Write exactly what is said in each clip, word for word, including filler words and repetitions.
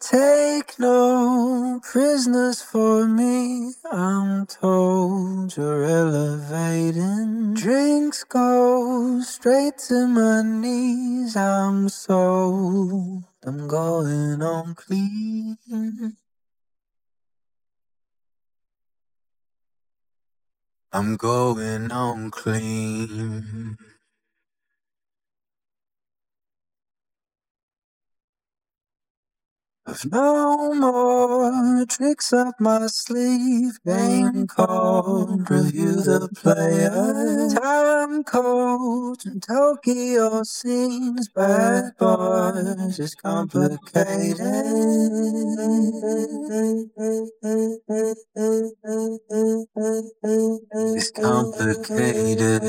Take no prisoners for me, I'm told you're elevating. Drinks go straight to my knees, I'm sold, I'm going on clean. I'm going on clean. I've no more tricks up my sleeve. Game called, review the player. Time code and Tokyo scenes. Bad boys, it's complicated. It's complicated.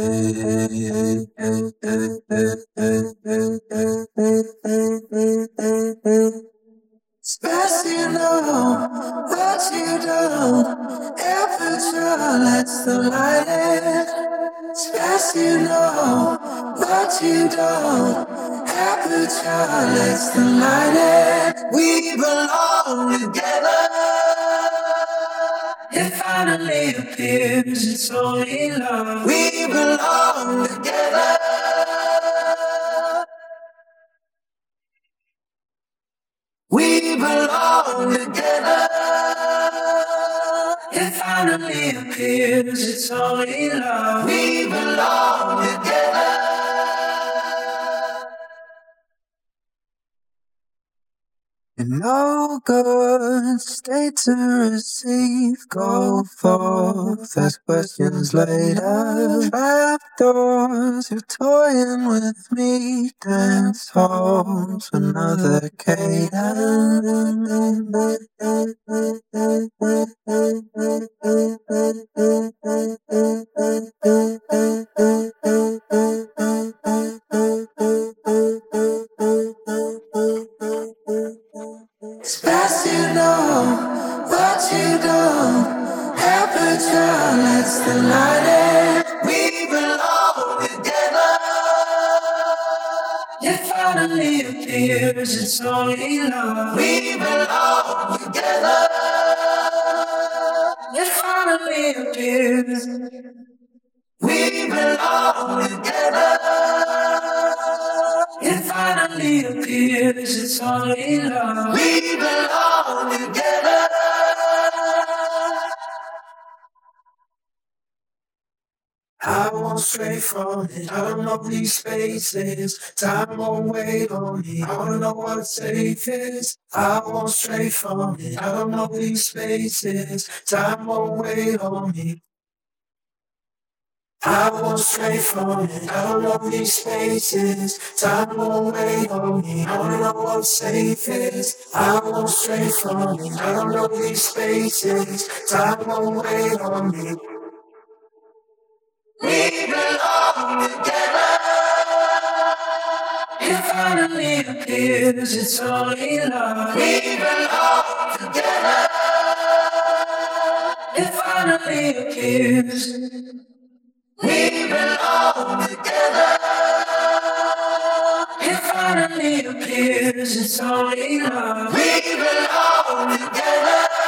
It's best you know what you don't ever try, let's the light in. It's best you know what you don't ever try, let's the light in. We belong together. It finally appears, it's only love. We belong together. We belong together. It finally appears, it's only love. We belong together. In no good state to receive, go forth, ask questions later. Trapdoors, you're toying with me, dance halls, another cadence. It's best you know what you don't ever try, let's the light in. We belong together. It finally appears, it's only love. We belong together. It finally appears. We belong together. It finally appears, it's only love. We belong together. I won't stray from it, I don't know these spaces. Time won't wait on me, I don't know what safe is. I won't stray from it, I don't know these spaces. Time won't wait on me. I won't stray from it, I don't know these spaces. Time won't wait on me, I don't know what safe is. I won't stray from it, I don't know these spaces. Time won't wait on me. We belong together. It finally appears, it's only love. We belong together. It finally appears. We belong together. It finally appears, it's only love. We belong together.